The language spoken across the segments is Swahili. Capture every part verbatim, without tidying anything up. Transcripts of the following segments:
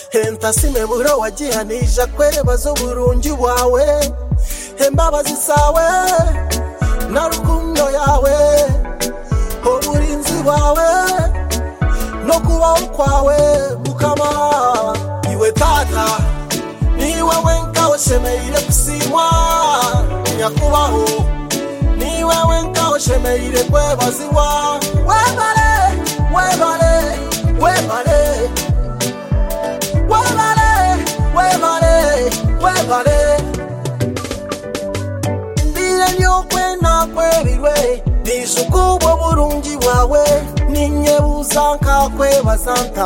Entasime muro wajihanija kwebaza uburungi bwawe embabazi zawe narukundo yawe oburinzi bwawe no kubaho kwawe mukama iwe tata niwe wenka washemeire kusimwa nyakubaho niwe wenka washemeire kwebaziwa webale webale webale webale webale webale ndiye nyokwe nakwebirwe nishukubo burungi bwawe ninyebuza nkakwebazanta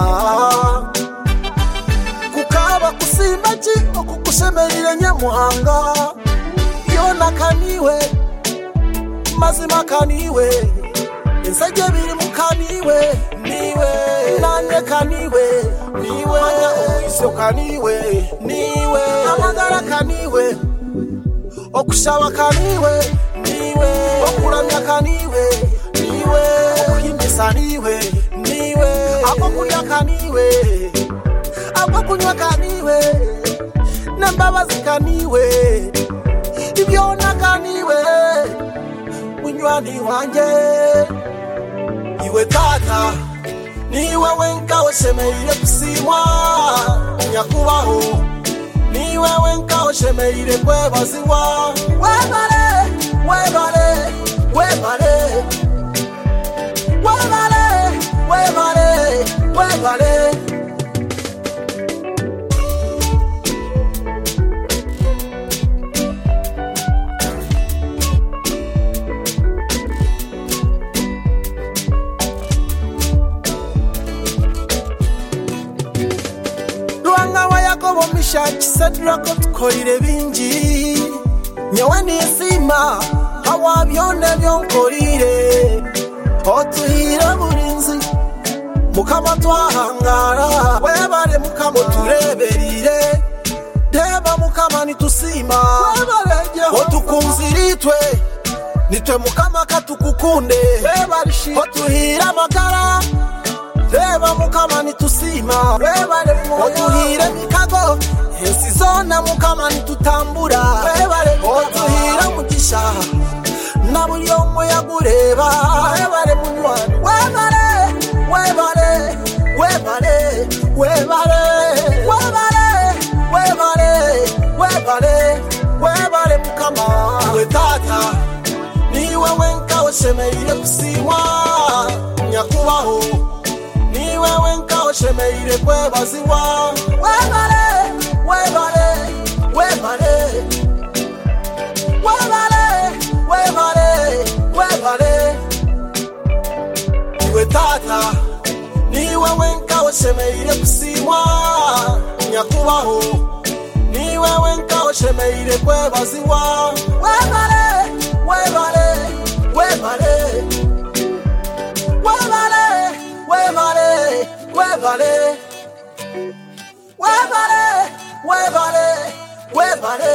kukaba kusimbaji okukushemerire nyamuhanga yona kaniwe mazima kaniwe ensage biri mukaniwe niwe nanye kaniwe niwe oiso kaniwe niwe amagara kaniwe okushaba kaniwe niwe okuramya kaniwe niwe okuhimbisa niwe niwe akokurya kaniwe akokunywa kaniwe nembabazi kaniwe ibyona kaniwe unywani wanje iwe tata niwe wenka washemeire kusimwa nyakubaho niwe wenka washemeire kwebaziwa webale webale webale webale webale webale Mishaki Sadrako tukolire bingi nyewe nisima hawabyone byonkorire otuhira burinzi mukama twahangara webale mukama tureberire deba mukama nitusima webaleje otukunziritwe nitwe mukama katukukunde webalishi otuhira magara deba mukama nitusima webale otuhire mikago ensizona mukama nitutambura webale otuhira mugisha na buri omwe yagureba webale munywani webale webale webale webale webale webale webale webale mukama we tata niwe wenka washemeire kusimwa nyakubaho niwe wenka washemeire kwebaziwa webale webale webale webale webale webale iwe tata niwe wenka washemeire kusimwa nyakubaho niwe wenka washemeire kwebaziwa webale webale webale webale webale webale webale webale webale